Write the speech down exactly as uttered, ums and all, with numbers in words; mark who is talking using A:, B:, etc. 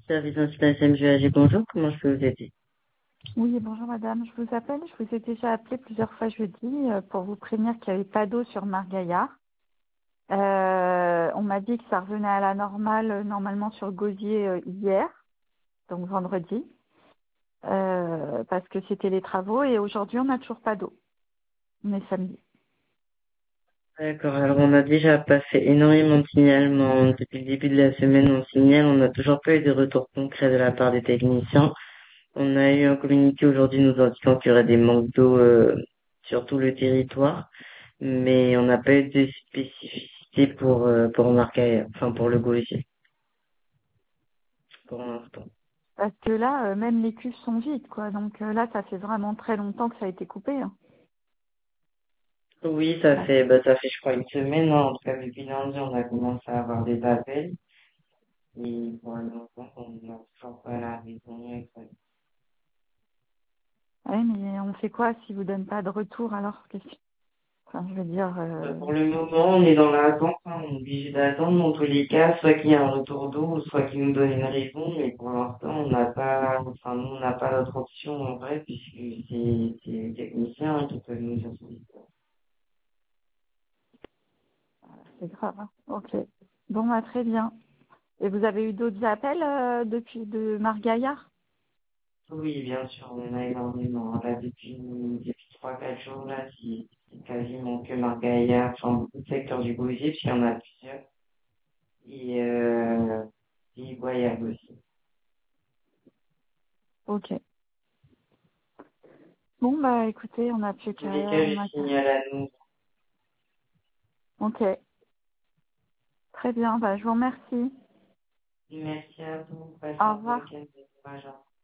A: Service d'installation M G A G, bonjour, comment je peux vous aider?
B: Oui, bonjour madame. Je vous appelle. Je vous ai déjà appelé plusieurs fois jeudi euh, pour vous prévenir qu'il n'y avait pas d'eau sur Margaillard. Euh, on m'a dit que ça revenait à la normale, euh, normalement sur Gosier euh, hier, donc vendredi, euh, parce que c'était les travaux et aujourd'hui on n'a toujours pas d'eau. On est samedi.
A: D'accord, alors on a déjà passé énormément de signalements depuis le début de la semaine, on signale, on n'a toujours pas eu de retour concret de la part des techniciens. On a eu un communiqué aujourd'hui nous indiquant qu'il y aurait des manques d'eau euh, sur tout le territoire, mais on n'a pas eu de spécificité pour, euh, pour Marcaille, enfin pour le Gaussier, pour l'instant.
B: Parce que là, euh, même les cuves sont vides, quoi. Donc euh, là, ça fait vraiment très longtemps que ça a été coupé, hein.
A: Oui, ça
B: Ouais.
A: fait, bah, ça fait je crois une semaine, hein. En tout cas depuis lundi on a commencé à avoir des appels. Et pour le moment, on n'a toujours pas la raison exacte.
B: Ouais, mais on fait quoi si vous donne pas de retour alors? Qu'est-ce que- Enfin, je veux dire,
A: Euh,
B: euh,
A: Pour le moment, on est dans l'attente, hein, on est obligé d'attendre dans tous les cas, soit qu'il y ait un retour d'eau, soit qu'il nous donne une raison, mais pour l'instant, on n'a pas, enfin, nous, on n'a pas d'autre option en vrai, puisque c'est, c'est les techniciens qui peuvent nous dire ça.
B: c'est grave, hein. Ok. Bon, bah, très bien. Et vous avez eu d'autres appels euh, depuis de Margaillard?
A: Oui, bien sûr, on en a énormément. Là, depuis, depuis trois, quatre jours, là, c'est c'est quasiment que Margaillard, enfin, beaucoup de secteurs du Gosier, puis il y en a plusieurs. Et, euh, et Goyave aussi.
B: Ok. Bon, bah écoutez, on n'a plus
A: Tous
B: qu'à...
A: les cas,
B: On
A: je
B: a qu'à.
A: signale à nous.
B: Ok. Très bien. Bah, je vous remercie.
A: Merci à vous. Passez
B: Au
A: un bon
B: revoir.
A: week-end. Bon courage.